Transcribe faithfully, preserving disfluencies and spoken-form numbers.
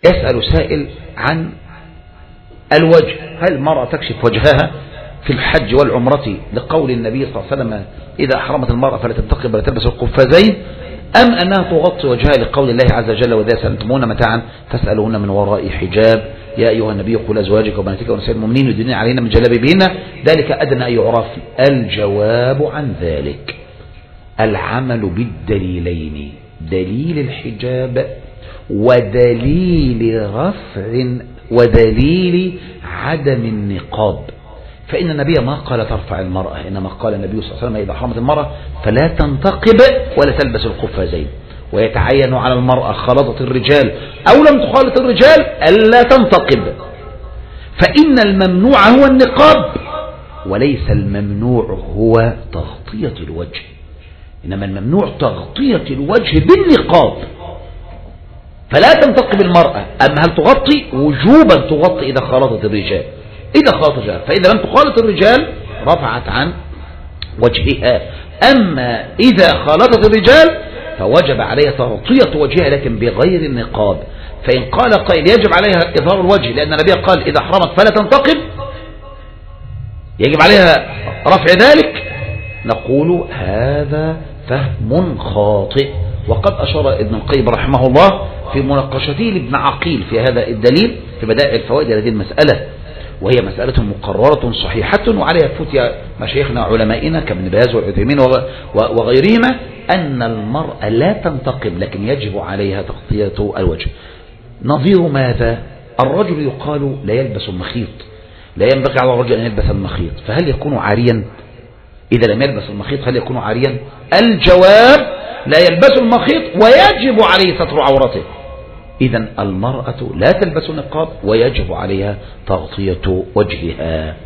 يسأل سائل عن الوجه، هل المرأة تكشف وجهها في الحج والعمرة لقول النبي صلى الله عليه وسلم إذا أحرمت المرأة فلا تنتقب ولا تلبس القفازين، أم أنها تغطي وجهها لقول الله عز وجل وإذا سألتمون متاعا فاسألوهن من وراء حجاب يا أيها النبي قل أزواجك وبناتك ونساء المؤمنين يدنين علينا من جلابيبهن ذلك أدنى أن يعرف. الجواب عن ذلك العمل بالدليلين، دليل الحجاب ودليل رفع ودليل عدم النقاب. فإن النبي ما قال ترفع المرأة، إنما قال النبي صلى الله عليه وسلم إذا حرمت المرأة فلا تنتقب ولا تلبس القفازين، ويتعين على المرأة خلطت الرجال أو لم تخالط الرجال ألا تنتقب، فإن الممنوع هو النقاب وليس الممنوع هو تغطية الوجه، إنما الممنوع تغطية الوجه بالنقاب. فلا تنتقب المرأة، أما هل تغطي؟ وجوبا تغطي إذا خالطت الرجال، إذا خالطت الرجال، فإذا لم تخالط الرجال رفعت عن وجهها. أما إذا خالطت الرجال فوجب عليها تغطية وجهها لكن بغير النقاب. فإن قال قائل يجب عليها إظهار الوجه لأن النبي قال إذا حرمت فلا تنتقب، يجب عليها رفع ذلك، نقول هذا فهم خاطئ. وقد أشار ابن القيم رحمه الله في مناقشته لابن عقيل في هذا الدليل في بدائع الفوائد هذه المسألة، وهي مسألة مقررة صحيحة وعليها فتيا مشايخنا علمائنا كابن باز والعثيمين وغيرهما أن المرأة لا تنتقب لكن يجب عليها تغطية الوجه. نظير ماذا؟ الرجل يقال لا يلبس المخيط، لا ينبغي على الرجل أن يلبس المخيط، فهل يكون عاريا؟ إذا لم يلبس المخيط هل يكون عاريا؟ الجواب لا يلبس المخيط ويجب عليه ستر عورته. إذن المرأة لا تلبس النقاب ويجب عليها تغطية وجهها.